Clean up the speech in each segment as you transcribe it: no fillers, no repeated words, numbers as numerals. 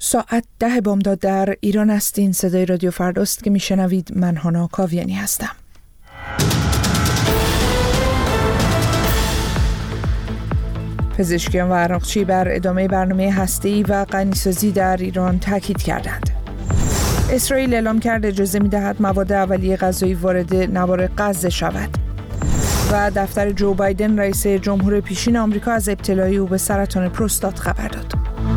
ساعت 10 بامداد در ایران است. این صدای رادیو فرداست که میشنوید. من هانا کاویانی هستم. پزشکیان و عراقچی بر ادامه برنامه هسته‌ای و غنیسازی در ایران تاکید کردند. اسرائیل اعلام کرد اجازه می‌دهد مواد اولیه غذایی وارد نوار غزه شود. و دفتر جو بایدن رئیس جمهور پیشین آمریکا از ابتلای او به سرطان پروستات خبر داد.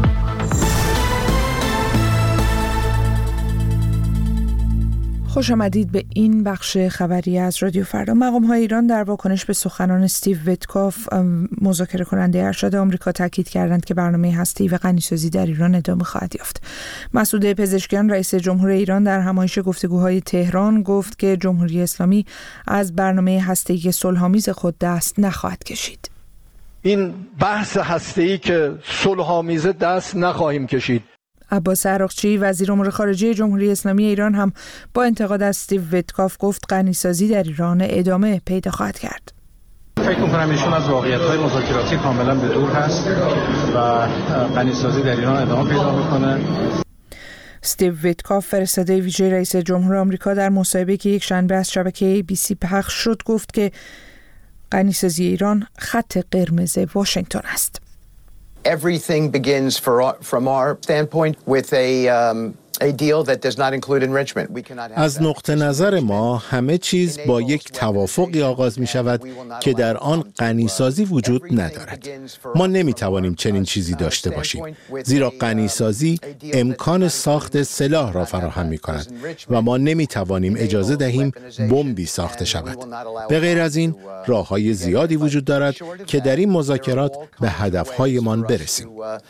خوش آمدید به این بخش خبری از رادیو فردا. مقام‌های ایران در واکنش به سخنان استیو ویتکاف، مذاکره کننده ارشد آمریکا، تاکید کردند که برنامه هسته‌ای و غنیسازی در ایران ادامه خواهد یافت. مسعود پزشکیان رئیس جمهور ایران در همایش گفتگوهای تهران گفت که جمهوری اسلامی از برنامه هسته‌ای صلح‌آمیز خود دست نخواهد کشید. این بحث هسته‌ای که صلح‌آمیز دست نخواهیم کشید. عباس عراقچی وزیر امور خارجه جمهوری اسلامی ایران هم با انتقاد از استیو ویتکاف گفت غنیسازی در ایران ادامه پیدا خواهد کرد. فکر می‌کنم ایشون از واقعیت‌های مذاکراتی کاملا به دور هست و غنیسازی در ایران ادامه پیدا می‌کنه. استیو ویتکاف فرستاده ویژه رئیس جمهور آمریکا در مصاحبه‌ای که یک شنبه از شبکه ABC پخش شد گفت که غنیسازی ایران خط قرمز واشنگتن است. Everything begins from our standpoint with a deal that does not include enrichment. از نقطه نظر ما همه چیز با یک توافقی آغاز می شود که در آن غنیسازی وجود ندارد. ما نمی توانیم چنین چیزی داشته باشیم، زیرا غنیسازی امکان ساخت سلاح را فراهم می کند و ما نمی توانیم اجازه دهیم بمبی ساخته شود. به غیر از این راه‌های زیادی وجود دارد که در این مذاکرات به هدف‌هایمان برسیم.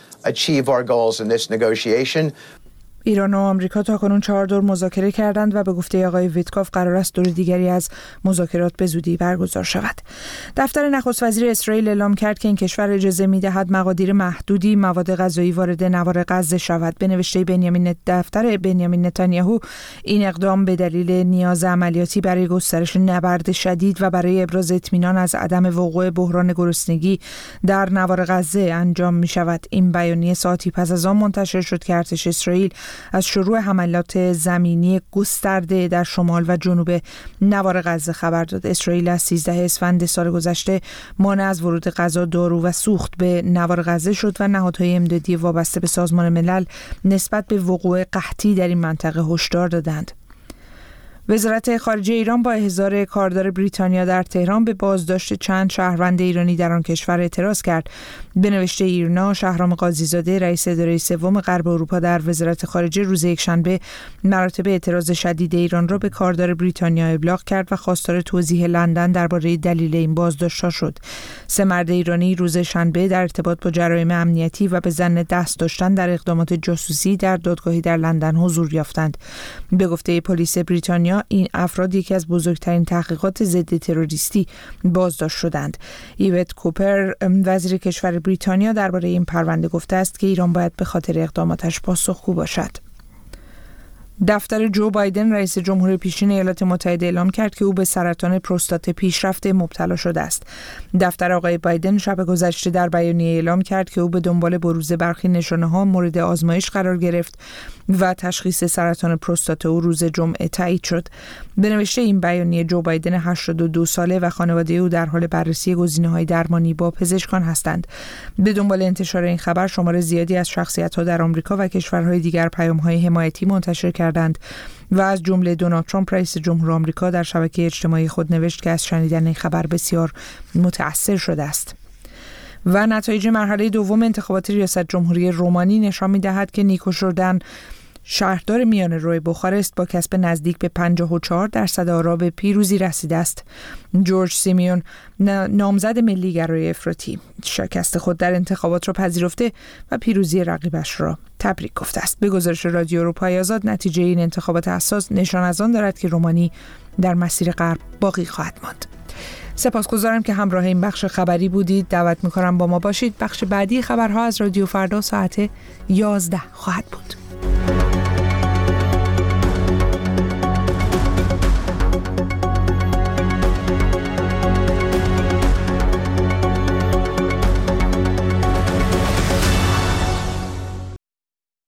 ایران و آمریکا تاکنون 4 دور مذاکره کردند و به گفته آقای ویتکاف قرار است دور دیگری از مذاکرات به زودی برگزار شود. دفتر نخست وزیر اسرائیل اعلام کرد که این کشور اجازه می‌دهد مقادیر محدودی مواد غذایی وارد نوار غزه شود. به نوشته دفتر بنیامین نتانیاهو این اقدام به دلیل نیاز عملیاتی برای گسترش نبرد شدید و برای ابراز اطمینان از عدم وقوع بحران گرسنگی در نوار غزه انجام می‌شود. این بیانیه ساعتی پس از آن منتشر شد که ارتش اسرائیل از شروع حملات زمینی گسترده در شمال و جنوب نوار غزه خبر داد. اسرائیل از 13 اسفند سال گذشته مانع از ورود غذا، دارو و سوخت به نوار غزه شد و نهادهای امدادی وابسته به سازمان ملل نسبت به وقوع قحطی در این منطقه هشدار دادند. وزارت خارجه ایران با احضار کاردار بریتانیا در تهران به بازداشت چند شهروند ایرانی در آن کشور اعتراض کرد. به نوشته ایرنا، شهرام قاضیزاده رئیس اداره سوم غرب اروپا در وزارت خارجه روز یکشنبه مراتب اعتراض شدید ایران را به کاردار بریتانیا ابلاغ کرد و خواستار توضیح لندن درباره دلیل این بازداشت‌ها شد. 3 مرد ایرانی روز شنبه در ارتباط با جرایم امنیتی و به ظن دست داشتن در اقدامات جاسوسی در دادگاهی در لندن حضور یافتند. به گفته پلیس بریتانیا این افراد یکی از بزرگترین تحقیقات ضد تروریستی بازداشت شدند. ایوت کوپر وزیر کشور بریتانیا درباره این پرونده گفته است که ایران باید به خاطر اقداماتش پاسخگو باشد. دفتر جو بایدن رئیس جمهور پیشین ایالات متحده اعلام کرد که او به سرطان پروستات پیشرفته مبتلا شده است. دفتر آقای بایدن شب گذشته در بیانیه اعلام کرد که او به دنبال بروز برخی نشانه‌ها مورد آزمایش قرار گرفت و تشخیص سرطان پروستات او روز جمعه تایید شد. به نوشته این بیانیه، جو بایدن 82 ساله و خانواده او در حال بررسی گزینه‌های درمانی با پزشکان هستند. به دنبال انتشار این خبر شمار زیادی از شخصیت‌ها در آمریکا و کشورهای دیگر پیام‌های حمایتی منتشر کردند و از جمله دونالد ترامپ رئیس جمهور آمریکا در شبکه اجتماعی خود نوشت که از شنیدن این خبر بسیار متأثر شده است. و نتایج مرحله دوم انتخابات ریاست جمهوری رومانی نشان می‌دهد که نیکو ژوردن شهردار میان روی بخارست با کسب نزدیک به 54% آرا به پیروزی رسیده است. جورج سیمیون نامزد ملی گرای افراطی شکست خود در انتخابات را پذیرفته و پیروزی رقیبش را تبریک گفته است. به گزارش رادیو اروپای آزاد نتیجه این انتخابات حساس نشان از آن دارد که رومانی در مسیر غرب باقی خواهد ماند. سپاسگزارم که همراه این بخش خبری بودید. دعوت می‌کنم با ما باشید. بخش بعدی خبرها از رادیو فردا ساعت 11 خواهد بود.